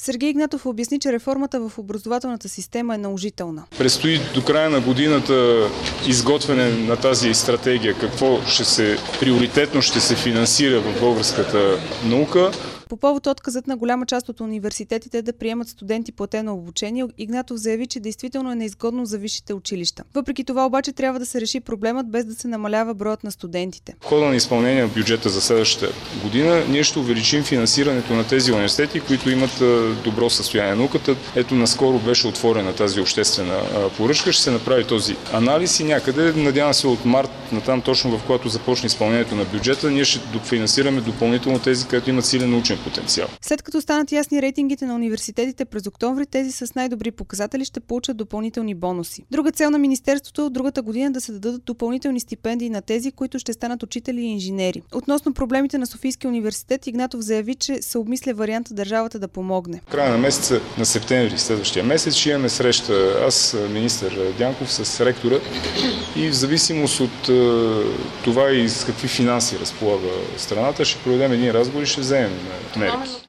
Сергей Игнатов обясни, че реформата в образователната система е наложителна. Предстои до края на годината изготвяне на тази стратегия, какво приоритетно ще се финансира в българската наука. По повод отказът на голяма част от университетите да приемат студенти платено обучение, Игнатов заяви, че действително е неизгодно за висшите училища. Въпреки това обаче трябва да се реши проблемът без да се намалява броят на студентите. В хода на изпълнение на бюджета за следващата година ние ще увеличим финансирането на тези университети, които имат добро състояние на науката. Ето наскоро беше отворена тази обществена поръчка, ще се направи този анализ и някъде, надявам се от март натам, точно в когато започне изпълнението на бюджета, ние ще финансираме допълнително тези, където имат силен научен потенциал. След като станат ясни рейтингите на университетите през октомври, тези с най-добри показатели ще получат допълнителни бонуси. Друга цел на министерството от другата година да се дадат допълнителни стипендии на тези, които ще станат учители и инженери. Относно проблемите на Софийския университет, Игнатов заяви, че се обмисля варианта държавата да помогне. В края на месеца, на септември следващия месец, ще имаме среща аз, министър Дянков, с ректора и в зависимост от това и с какви финанси разполага страната, ще проведем един разговор и ще вземем мерки.